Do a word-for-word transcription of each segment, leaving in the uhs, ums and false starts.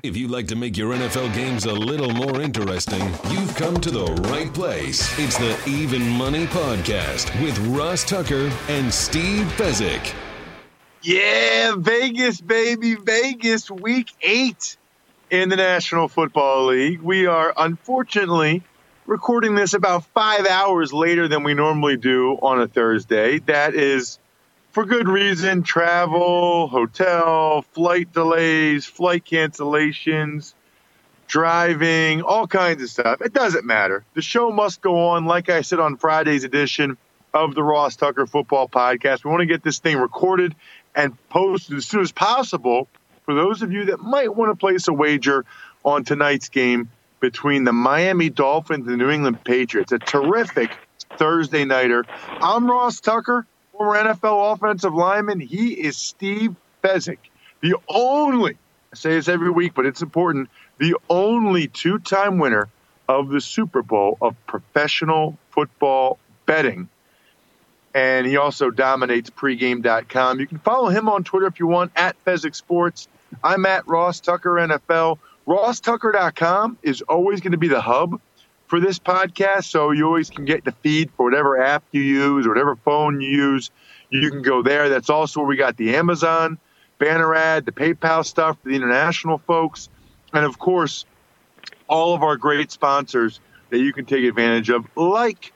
If you'd like to make your N F L games a little more interesting, you've come to the right place. It's the Even Money Podcast with Ross Tucker and Steve Fezzik. Yeah, Vegas, baby, Vegas, week eight in the National Football League. We are unfortunately recording this about five hours later than we normally do on a Thursday. That is for good reason: travel, hotel, flight delays, flight cancellations, driving, all kinds of stuff. It doesn't matter. The show must go on, like I said on Friday's edition of the Ross Tucker Football Podcast. We want to get this thing recorded and posted as soon as possible for those of you that might want to place a wager on tonight's game between the Miami Dolphins and the New England Patriots. A terrific Thursday nighter. I'm Ross Tucker, former N F L offensive lineman. He is Steve Fezzik, the only, I say this every week, but it's important, the only two-time winner of the Super Bowl of professional football betting. And he also dominates pregame dot com. You can follow him on Twitter if you want, at Fezzik Sports. I'm at Ross Tucker N F L. Ross Tucker dot com is always going to be the hub for this podcast, so you always can get the feed for whatever app you use or whatever phone you use. You can go there. That's also where we got the Amazon banner ad, the PayPal stuff for the international folks, and, of course, all of our great sponsors that you can take advantage of, like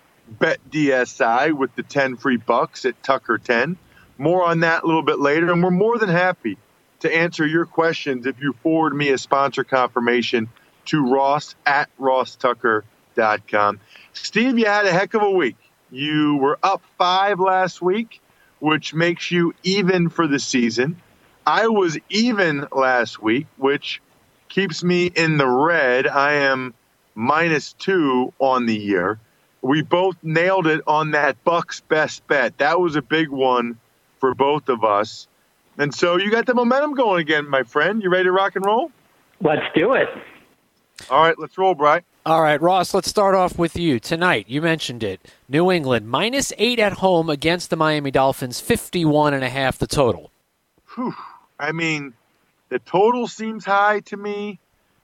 BetDSI with the ten free bucks at Tucker ten. More on that a little bit later, and we're more than happy to answer your questions if you forward me a sponsor confirmation to Ross at Ross Tucker dot com. Steve, you had a heck of a week. You were up five last week, which makes you even for the season. I was even last week, which keeps me in the red. I am minus two on the year. We both nailed it on that Bucks best bet. That was a big one for both of us. And so you got the momentum going again, my friend. You ready to rock and roll? Let's do it. All right, let's roll, Bri. All right, Ross, let's start off with you. Tonight, you mentioned it. New England, minus eight at home against the Miami Dolphins, fifty-one and a half the total. Whew. I mean, the total seems high to me.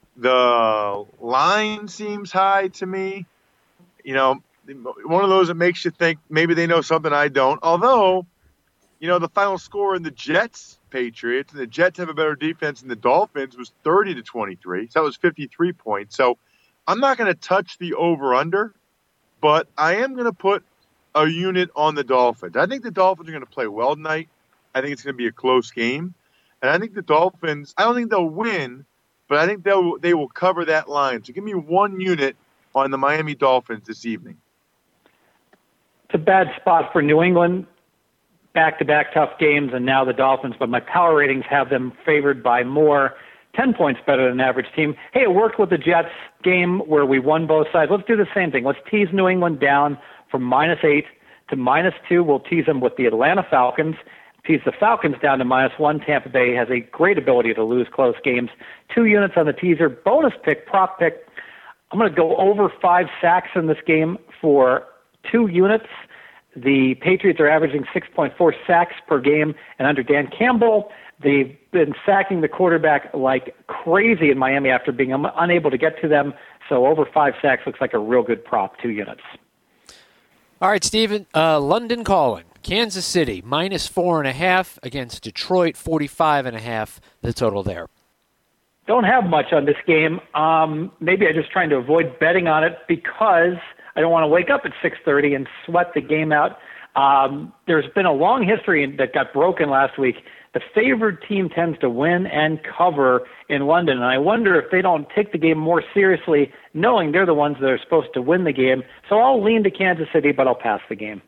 The line seems high to me. You know, one of those that makes you think maybe they know something I don't. Although, you know, the final score in the Jets Patriots, and the Jets have a better defense than the Dolphins, was thirty to twenty-three. So that was fifty-three points. So I'm not going to touch the over-under, but I am going to put a unit on the Dolphins. I think the Dolphins are going to play well tonight. I think it's going to be a close game. And I think the Dolphins, I don't think they'll win, but I think they'll, they will cover that line. So give me one unit on the Miami Dolphins this evening. It's a bad spot for New England. Back-to-back tough games, and now the Dolphins, but my power ratings have them favored by more, ten points better than average team. Hey, it worked with the Jets game where we won both sides. Let's do the same thing. Let's tease New England down from minus eight to minus two. We'll tease them with the Atlanta Falcons. Tease the Falcons down to minus one. Tampa Bay has a great ability to lose close games. Two units on the teaser. Bonus pick, prop pick. I'm going to go over five sacks in this game for two units. The Patriots are averaging six point four sacks per game, and under Dan Campbell, they've been sacking the quarterback like crazy in Miami after being un- unable to get to them. So over five sacks looks like a real good prop, two units. All right, Steven, uh, London Calling. Kansas City, minus four and a half against Detroit, forty-five and a half, the total there. Don't have much on this game. Um, maybe I'm just trying to avoid betting on it because I don't want to wake up at six thirty and sweat the game out. Um, there's been a long history that got broken last week. The favored team tends to win and cover in London, and I wonder if they don't take the game more seriously, knowing they're the ones that are supposed to win the game. So I'll lean to Kansas City, but I'll pass the game.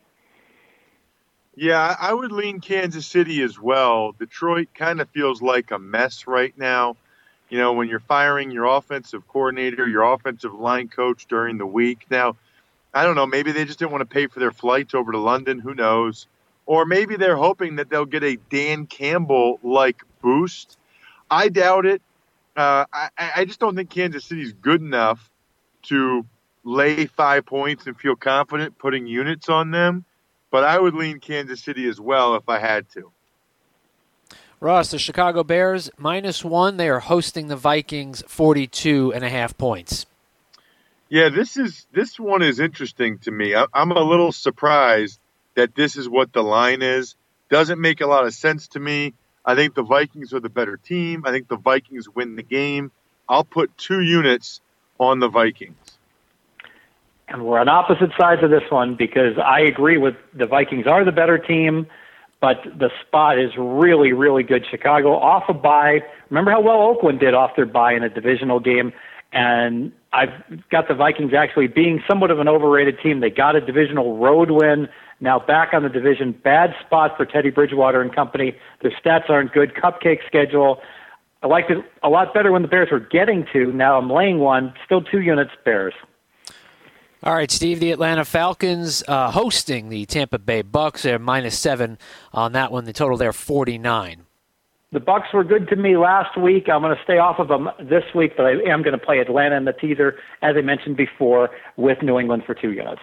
Yeah, I would lean Kansas City as well. Detroit kind of feels like a mess right now. You know, when you're firing your offensive coordinator, your offensive line coach during the week. Now, I don't know, maybe they just didn't want to pay for their flights over to London. Who knows? Or maybe they're hoping that they'll get a Dan Campbell-like boost. I doubt it. Uh, I, I just don't think Kansas City's good enough to lay five points and feel confident putting units on them. But I would lean Kansas City as well if I had to. Ross, the Chicago Bears, minus one. They are hosting the Vikings, forty-two and a half points. Yeah, this is this one is interesting to me. I, I'm a little surprised that this is what the line is. Doesn't make a lot of sense to me. I think the Vikings are the better team. I think the Vikings win the game. I'll put two units on the Vikings. And we're on opposite sides of this one because I agree with the Vikings are the better team, but the spot is really, really good. Chicago off a bye. Remember how well Oakland did off their bye in a divisional game? And I've got the Vikings actually being somewhat of an overrated team. They got a divisional road win. Now back on the division. Bad spot for Teddy Bridgewater and company. Their stats aren't good. Cupcake schedule. I liked it a lot better when the Bears were getting two. Now I'm laying one. Still two units, Bears. All right, Steve, the Atlanta Falcons uh, hosting the Tampa Bay Bucks. They're minus seven on that one. The total there, forty-nine. The Bucks were good to me last week. I'm going to stay off of them this week, but I am going to play Atlanta in the teaser, as I mentioned before, with New England for two units.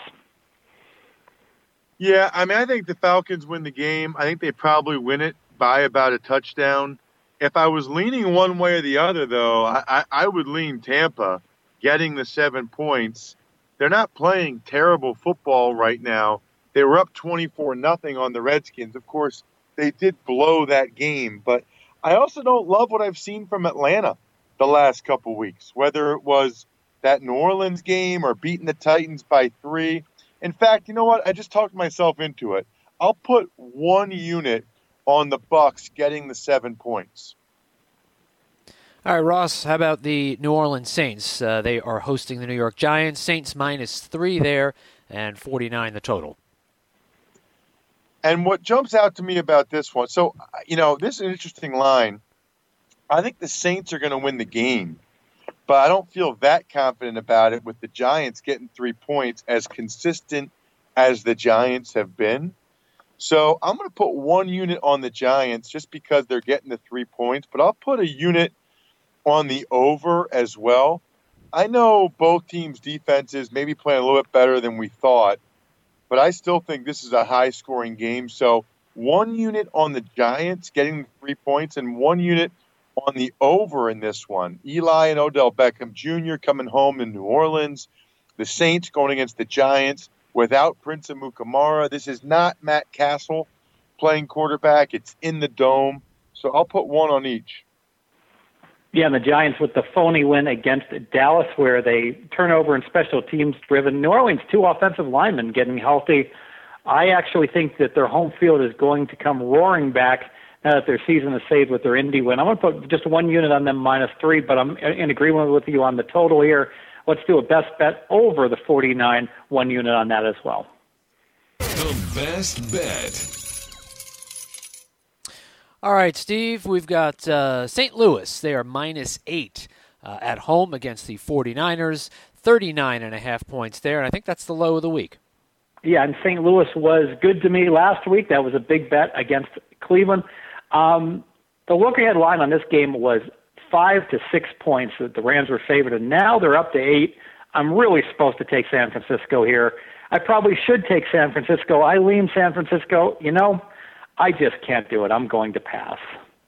Yeah, I mean, I think the Falcons win the game. I think they probably win it by about a touchdown. If I was leaning one way or the other, though, I, I, I would lean Tampa getting the seven points. They're not playing terrible football right now. They were up twenty-four nothing on the Redskins. Of course, they did blow that game, but I also don't love what I've seen from Atlanta the last couple weeks, whether it was that New Orleans game or beating the Titans by three. In fact, you know what? I just talked myself into it. I'll put one unit on the Bucks getting the seven points. All right, Ross, how about the New Orleans Saints? Uh, they are hosting the New York Giants. Saints minus three there and forty-nine the total. And what jumps out to me about this one, so, you know, this is an interesting line. I think the Saints are going to win the game, but I don't feel that confident about it with the Giants getting three points as consistent as the Giants have been. So I'm going to put one unit on the Giants just because they're getting the three points, but I'll put a unit on the over as well. I know both teams' defenses maybe playing a little bit better than we thought, but I still think this is a high-scoring game. So one unit on the Giants getting the three points and one unit on the over in this one. Eli and Odell Beckham Junior coming home in New Orleans. The Saints going against the Giants without Prince Amukamara. This is not Matt Castle playing quarterback. It's in the Dome. So I'll put one on each. Yeah, and the Giants with the phony win against Dallas where they turnover and special teams driven. New Orleans, two offensive linemen getting healthy. I actually think that their home field is going to come roaring back now that their season is saved with their Indy win. I'm going to put just one unit on them minus three, but I'm in agreement with you on the total here. Let's do a best bet over the forty-nine, one unit on that as well. The best bet. All right, Steve, we've got uh, Saint Louis. They are minus eight uh, at home against the forty-niners, thirty-nine and a half points there, and I think that's the low of the week. Yeah, and Saint Louis was good to me last week. That was a big bet against Cleveland. Um, the look-ahead line on this game was five to six points that the Rams were favored, and now they're up to eight. I'm really supposed to take San Francisco here. I probably should take San Francisco. I lean San Francisco. You know, I just can't do it. I'm going to pass.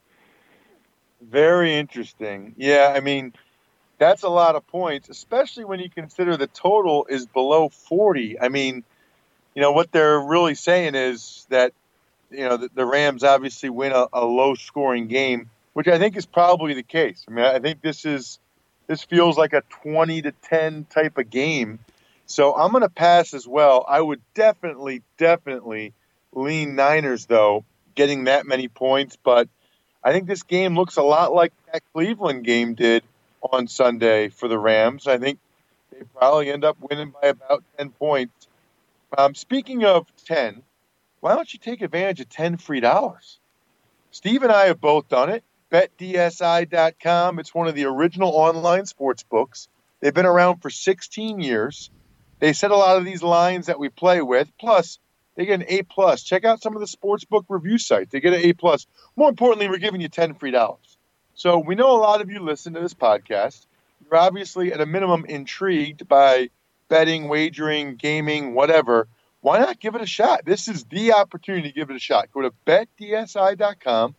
Very interesting. Yeah, I mean, that's a lot of points, especially when you consider the total is below forty. I mean, you know, what they're really saying is that, you know, the, the Rams obviously win a, a low-scoring game, which I think is probably the case. I mean, I think this is this feels like a twenty to ten type of game. So I'm going to pass as well. I would definitely, definitely lean Niners, though, getting that many points. But I think this game looks a lot like that Cleveland game did on Sunday for the Rams. I think they probably end up winning by about ten points. Um, speaking of ten, why don't you take advantage of ten free dollars? Steve and I have both done it. Bet D S I dot com. It's one of the original online sports books. They've been around for sixteen years. They set a lot of these lines that we play with. Plus, they get an A plus. Check out some of the sportsbook review sites. They get an A plus. More importantly, we're giving you ten free dollars. So we know a lot of you listen to this podcast. You're obviously at a minimum intrigued by betting, wagering, gaming, whatever. Why not give it a shot? This is the opportunity to give it a shot. Go to Bet D S I dot com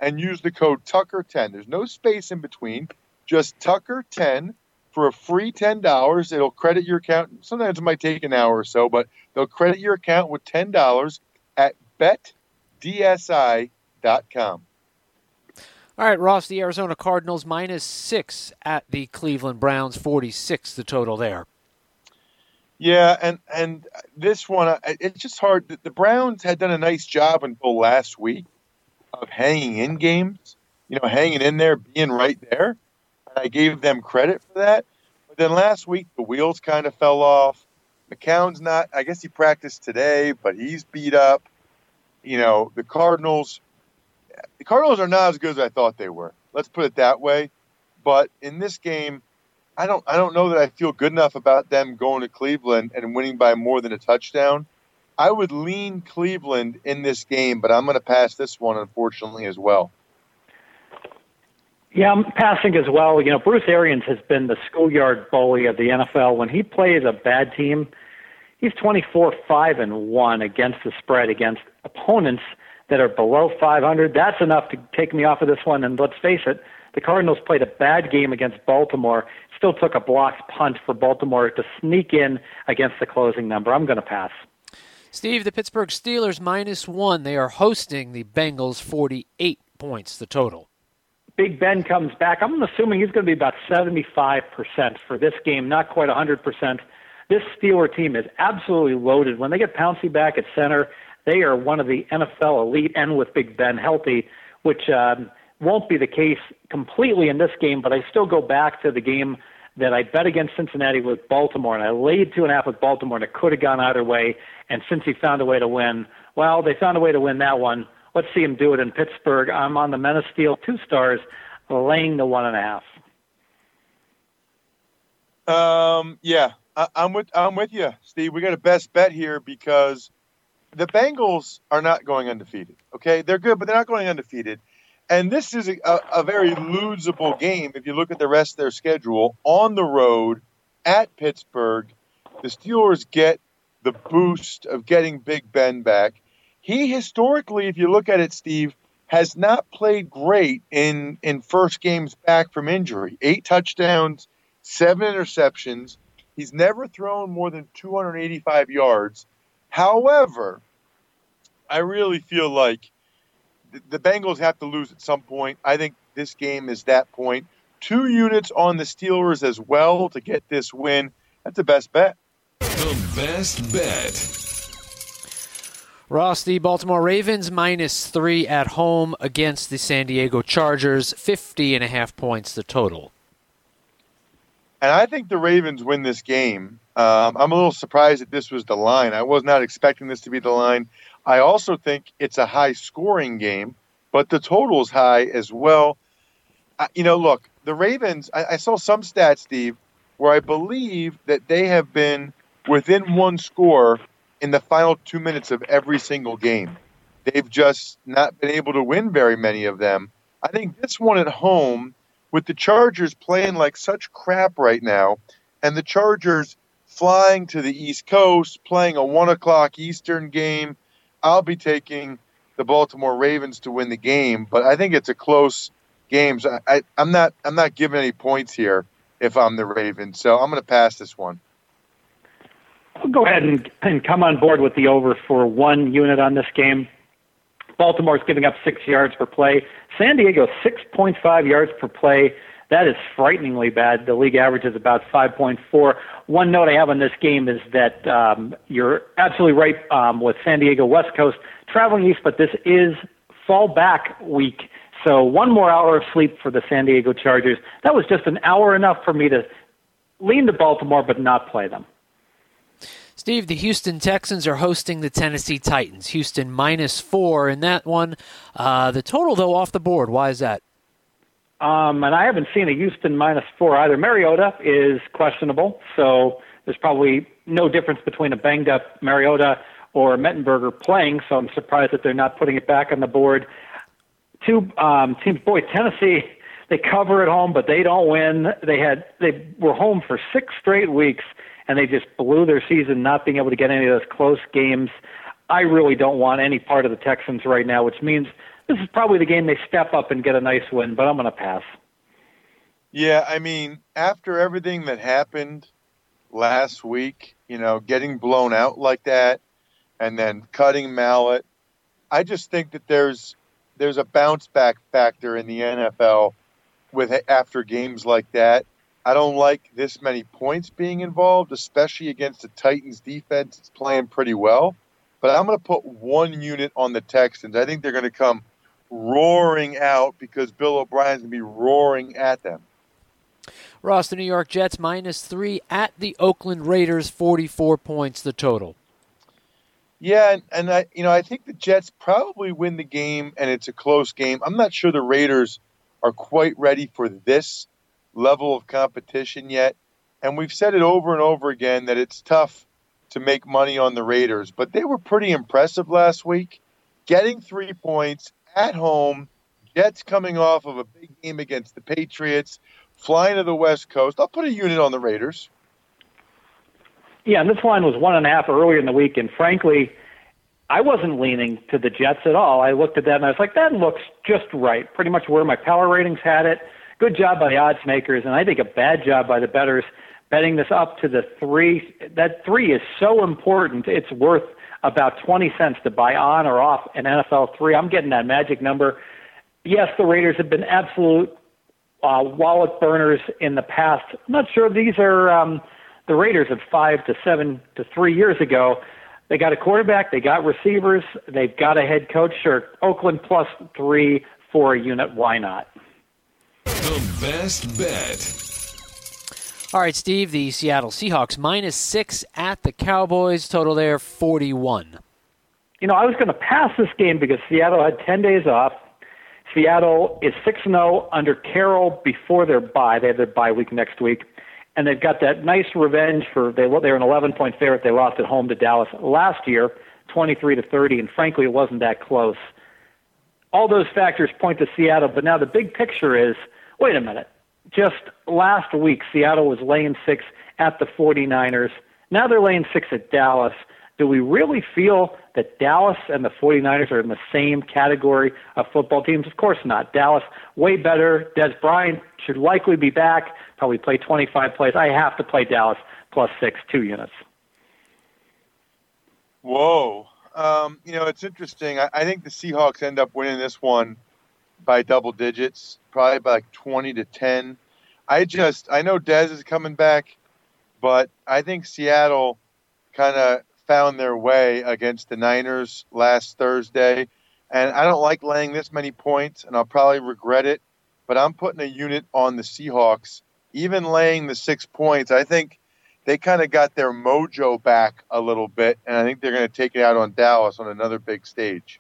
and use the code Tucker ten. There's no space in between, just Tucker ten for a free ten dollars. It'll credit your account. Sometimes it might take an hour or so, but they'll credit your account with ten dollars at bet d s i dot com. All right, Ross, the Arizona Cardinals minus six at the Cleveland Browns, forty-six the total there. Yeah, and, and this one, it's just hard. The Browns had done a nice job until last week of hanging in games, you know, hanging in there, being right there. And I gave them credit for that. But then last week, the wheels kind of fell off. McCown's not, I guess he practiced today, but he's beat up. You know, the Cardinals, the Cardinals are not as good as I thought they were. Let's put it that way. But in this game, I don't I don't know that I feel good enough about them going to Cleveland and winning by more than a touchdown. I would lean Cleveland in this game, but I'm going to pass this one, unfortunately, as well. Yeah, I'm passing as well. You know, Bruce Arians has been the schoolyard bully of the N F L. When he plays a bad team, he's twenty-four five and one against the spread against opponents that are below five hundred. That's enough to take me off of this one. And let's face it, the Cardinals played a bad game against Baltimore, still took a blocked punt for Baltimore to sneak in against the closing number. I'm going to pass. Steve, the Pittsburgh Steelers minus one. They are hosting the Bengals, forty-eight points the total. Big Ben comes back. I'm assuming he's going to be about seventy-five percent for this game, not quite one hundred percent. This Steeler team is absolutely loaded. When they get Pouncey back at center, they are one of the N F L elite, and with Big Ben healthy, which um, won't be the case completely in this game, but I still go back to the game that I bet against Cincinnati with Baltimore, and I laid two and a half with Baltimore, and it could have gone either way, and since he found a way to win, well, they found a way to win that one. Let's see him do it in Pittsburgh. I'm on the Men of Steel, two stars, laying the one and a half. Um, yeah, I, I'm with I'm with you, Steve. We got a best bet here because the Bengals are not going undefeated. Okay, they're good, but they're not going undefeated. And this is a, a, a very losable game if you look at the rest of their schedule. On the road at Pittsburgh, the Steelers get the boost of getting Big Ben back. He historically, if you look at it, Steve, has not played great in, in first games back from injury. Eight touchdowns, seven interceptions. He's never thrown more than two hundred eighty-five yards. However, I really feel like the Bengals have to lose at some point. I think this game is that point. Two units on the Steelers as well to get this win. That's the best bet. The best bet. Ross, the Baltimore Ravens minus three at home against the San Diego Chargers, fifty and a half points the total. And I think the Ravens win this game. Um, I'm a little surprised that this was the line. I was not expecting this to be the line. I also think it's a high-scoring game, but the total is high as well. Uh, you know, look, the Ravens, I, I saw some stats, Steve, where I believe that they have been within one score in the final two minutes of every single game. They've just not been able to win very many of them. I think this one at home, with the Chargers playing like such crap right now, and the Chargers flying to the East Coast, playing a one o'clock Eastern game, I'll be taking the Baltimore Ravens to win the game, but I think it's a close game. So I, I'm not I'm not giving any points here if I'm the Ravens, so I'm going to pass this one. I'll go ahead and, and come on board with the over for one unit on this game. Baltimore's giving up six yards per play. San Diego, six point five yards per play. That is frighteningly bad. The league average is about five point four. One note I have on this game is that um, you're absolutely right um, with San Diego West Coast traveling east, but this is fall back week. So one more hour of sleep for the San Diego Chargers. That was just an hour enough for me to lean to Baltimore but not play them. Steve, the Houston Texans are hosting the Tennessee Titans. Houston minus four in that one. Uh, the total, though, off the board. Why is that? Um, and I haven't seen a Houston minus four either. Mariota is questionable, so there's probably no difference between a banged-up Mariota or Mettenberger playing, so I'm surprised that they're not putting it back on the board. Two um, teams, boy, Tennessee, they cover at home, but they don't win. They had they were home for six straight weeks, and they just blew their season not being able to get any of those close games. I really don't want any part of the Texans right now, which means this is probably the game they step up and get a nice win, but I'm going to pass. Yeah, I mean, after everything that happened last week, you know, getting blown out like that and then cutting Mallett, I just think that there's there's a bounce back factor in the N F L with after games like that. I don't like this many points being involved, especially against the Titans defense. It's playing pretty well. But I'm going to put one unit on the Texans. I think they're going to come roaring out because Bill O'Brien's going to be roaring at them. Ross, the New York Jets minus three at the Oakland Raiders, forty-four points the total. Yeah, and, and I, you know, I think the Jets probably win the game, and it's a close game. I'm not sure the Raiders are quite ready for this level of competition yet. And we've said it over and over again that it's tough to make money on the Raiders, but they were pretty impressive last week, getting three points at home. Jets coming off of a big game against the Patriots, flying to the West Coast. I'll put a unit on the Raiders. Yeah, and this line was one and a half earlier in the week, and frankly, I wasn't leaning to the Jets at all. I looked at that and I was like, that looks just right, pretty much where my power ratings had it. Good job by the odds makers, and I think a bad job by the bettors betting this up to the three. That three is so important. It's worth about twenty cents to buy on or off an N F L three. I'm getting that magic number. Yes, the Raiders have been absolute uh, wallet burners in the past. I'm not sure these are um, the Raiders of five to seven to three years ago. They got a quarterback. They got receivers. They've got a head coach. Sure, Oakland plus three for a unit. Why not? The best bet. All right, Steve, the Seattle Seahawks minus six at the Cowboys. Total there, forty-one. You know, I was going to pass this game because Seattle had ten days off. Seattle is six and oh under Carroll before their bye. They have their bye week next week. And they've got that nice revenge for, they, they were an eleven-point favorite. They lost at home to Dallas last year, twenty-three to thirty, and frankly, it wasn't that close. All those factors point to Seattle, but now the big picture is, wait a minute. Just last week, Seattle was laying six at the 49ers. Now they're laying six at Dallas. Do we really feel that Dallas and the 49ers are in the same category of football teams? Of course not. Dallas, way better. Des Bryant should likely be back, probably play twenty-five plays. I have to play Dallas plus six, two units. Whoa. Um, you know, it's interesting. I, I think the Seahawks end up winning this one by double digits, probably by like twenty to ten. I just, I know Dez is coming back, but I think Seattle kind of found their way against the Niners last Thursday. And I don't like laying this many points, and I'll probably regret it, but I'm putting a unit on the Seahawks. Even laying the six points, I think they kind of got their mojo back a little bit, and I think they're going to take it out on Dallas on another big stage.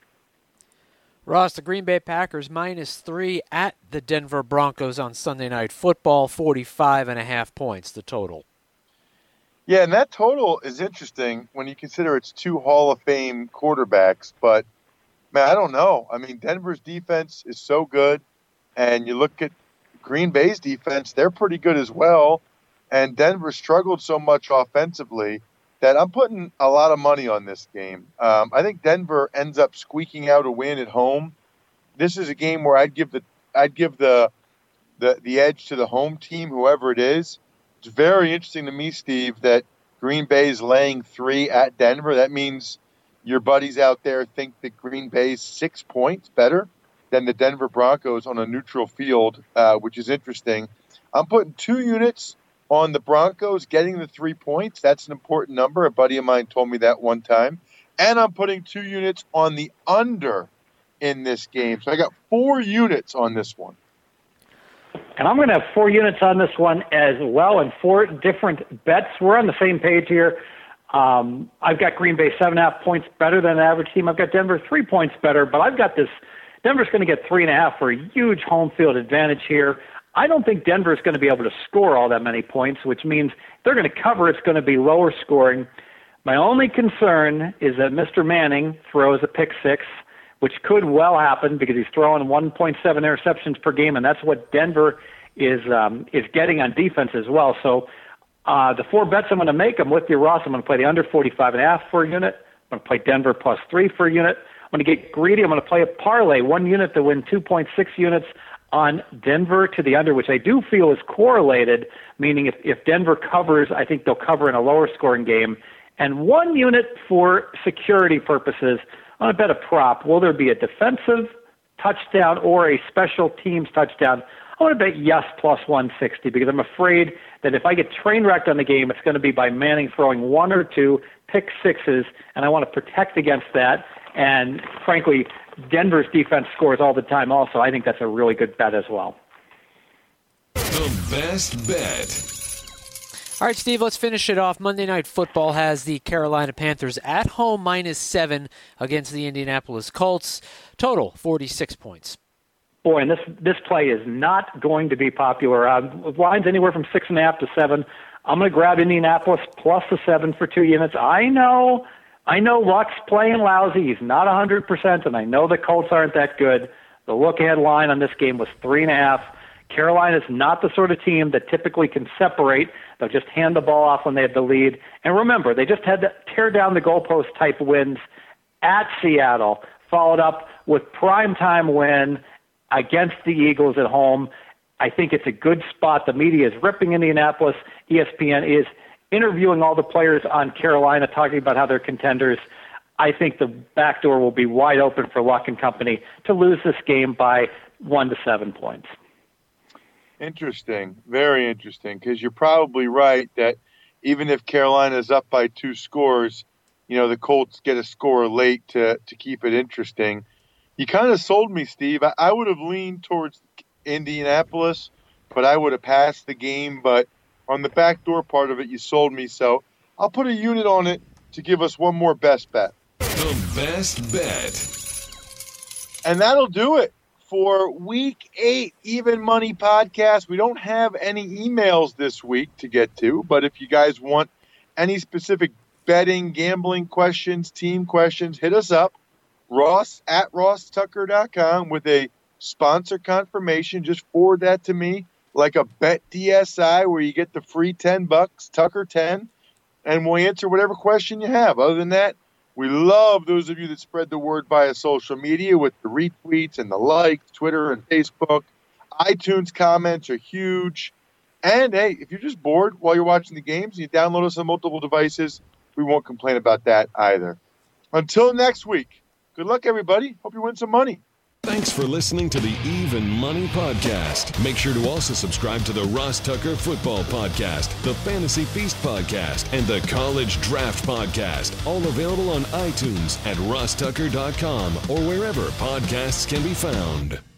Ross, the Green Bay Packers minus three at the Denver Broncos on Sunday Night Football, forty-five and a half points, the total. Yeah, and that total is interesting when you consider it's two Hall of Fame quarterbacks. But, man, I don't know. I mean, Denver's defense is so good, and you look at Green Bay's defense, they're pretty good as well. And Denver struggled so much offensively that I'm putting a lot of money on this game. Um, I think Denver ends up squeaking out a win at home. This is a game where I'd give the I'd give the the the edge to the home team, whoever it is. It's very interesting to me, Steve, that Green Bay is laying three at Denver. That means your buddies out there think that Green Bay's six points better than the Denver Broncos on a neutral field, uh, which is interesting. I'm putting two units on the Broncos getting the three points. That's an important number. A buddy of mine told me that one time. And I'm putting two units on the under in this game. So I got four units on this one. And I'm going to have four units on this one as well and four different bets. We're on the same page here. Um, I've got Green Bay seven and a half points better than the average team. I've got Denver three points better, but I've got this. Denver's going to get three and a half for a huge home field advantage here. I don't think Denver's going to be able to score all that many points, which means if they're going to cover, it's going to be lower scoring. My only concern is that Mister Manning throws a pick six, which could well happen because he's throwing one point seven interceptions per game, and that's what Denver is um, is getting on defense as well. So uh, the four bets I'm going to make, I'm with you, Ross. I'm going to play the under forty-five and a half for a unit. I'm going to play Denver plus three for a unit. I'm going to get greedy. I'm going to play a parlay, one unit to win two point six units on Denver to the under, which I do feel is correlated, meaning if, if Denver covers, I think they'll cover in a lower scoring game. And one unit for security purposes, I'm going to bet a prop. Will there be a defensive touchdown or a special teams touchdown? I want to bet yes plus one sixty because I'm afraid that if I get train wrecked on the game, it's going to be by Manning throwing one or two pick sixes, and I want to protect against that. And frankly, Denver's defense scores all the time also. I think that's a really good bet as well. The best bet. All right, Steve, let's finish it off. Monday Night Football has the Carolina Panthers at home minus seven against the Indianapolis Colts. Total, forty-six points. Boy, and this this play is not going to be popular. Uh, lines anywhere from six and a half to seven. I'm going to grab Indianapolis plus the seven for two units. I know, I know Luck's playing lousy. He's not one hundred percent, and I know the Colts aren't that good. The look-ahead line on this game was three and a half. Carolina's not the sort of team that typically can separate. They'll just hand the ball off when they have the lead. And remember, they just had to tear down the goalpost type wins at Seattle, followed up with primetime win against the Eagles at home. I think it's a good spot. The media is ripping Indianapolis. E S P N is interviewing all the players on Carolina, talking about how they're contenders. I think the back door will be wide open for Luck and company to lose this game by one to seven points. Interesting. Very interesting, because you're probably right that even if Carolina's up by two scores, you know, the Colts get a score late to, to keep it interesting. You kind of sold me, Steve. I, I would have leaned towards Indianapolis, but I would have passed the game. But on the backdoor part of it, you sold me. So I'll put a unit on it to give us one more best bet. The best bet. And that'll do it for week eight Even Money Podcast. We don't have any emails this week to get to, but if you guys want any specific betting, gambling questions, team questions, hit us up. Ross at ross tucker dot com with a sponsor confirmation. Just forward that to me like a Bet D S I where you get the free ten bucks, Tucker ten, and we'll answer whatever question you have. Other than that, we love those of you that spread the word via social media with the retweets and the likes, Twitter and Facebook. iTunes comments are huge. And, hey, if you're just bored while you're watching the games and you download us on multiple devices, we won't complain about that either. Until next week, good luck, everybody. Hope you win some money. Thanks for listening to the Even Money Podcast. Make sure to also subscribe to the Ross Tucker Football Podcast, the Fantasy Feast Podcast, and the College Draft Podcast. All available on iTunes at ross tucker dot com or wherever podcasts can be found.